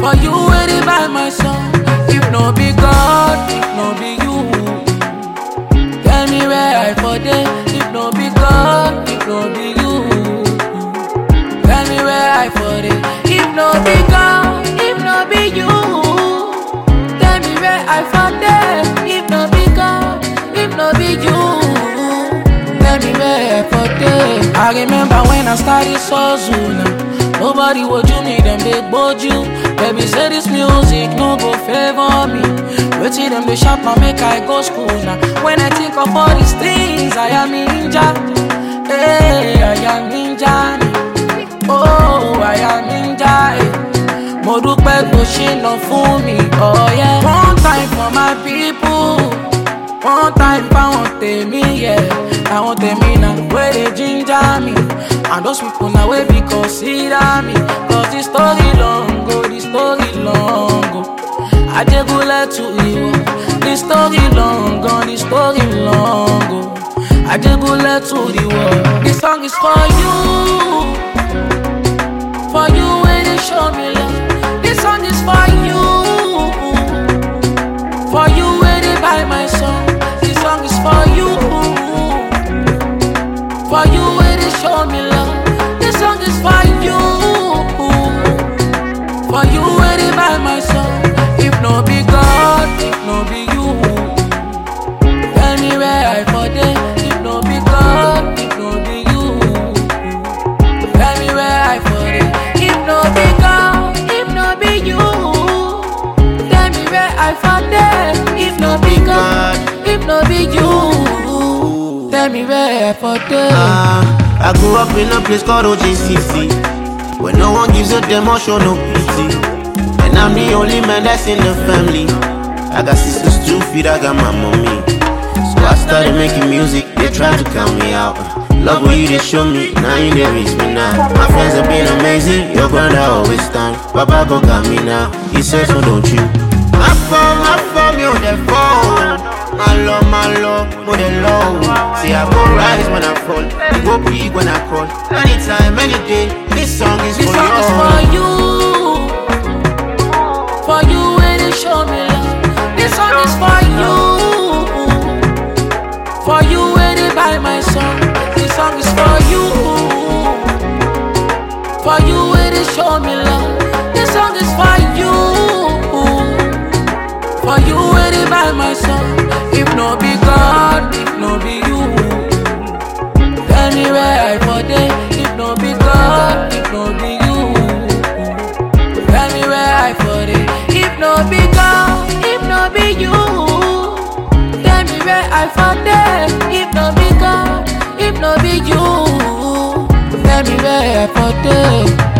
For you waiting by my side. If no be God, if no be you. Tell me where I for day. If no be God, if no be you. Tell me where I for day. If no be God, if no be you. Tell me where I for day. If no be God, if no be you. Tell me where I for day. I remember when I started Sozuna. Nobody would do me, them they bored you. Baby say this music no go favor me. Wait till them they shop and make I go school now. When I think of all these things, I am ninja. Hey, I am ninja. Oh, I am ninja. Mo dúpẹ́ tó ṣe lọ fún mi. Oh yeah. One time for my people. One time for àwọn tèmi, yeah. Àwọn tèmi now where they ginger me. And those people now wey be consider me. Cause the story long go, the story long go. Ajégúnlẹ̀ to Ìwó. The story long go, the story long go. Ajégúnlẹ̀ to Ìwó. This song is for you. For you when they show me love. This song is for you. For you when they buy my song. This song is for you. For you when they show me love. This song is for you. For you when they buy my song. If no be God, if no be you. Tell me where I for day. If no be God, if no be you. Tell me where I for day. If no be God, if no be you. Tell me where I for day. If no be God, if no be you. Tell me where I for day. I grew up in a place called OJCC, where no one gives a damn or show no pity. And I'm the only man that's in the family. I got sisters 2 feet, I got my mommy. So I started making music, they tried to count me out. Love what you did show me, now you did reach me now. My friends have been amazing, your brother always stand. Baba go got me now, he said so don't you. My phone, you the phone. My love, more than low. See I go rise when I fall, I go big when I call. Anytime, any day, this song is This for song is for you. For you when they show me love. This song is for you. For you when they buy my song. This song is for you. For you when they show me love. This song is for you. For you when they buy my song. If no be God, if no be you. Tell me where I for day. If no be God, if no be you. Tell me where I for day. If no be God, if no be you. Tell me where I for day. If no be God, if no be you. Tell me where I for day.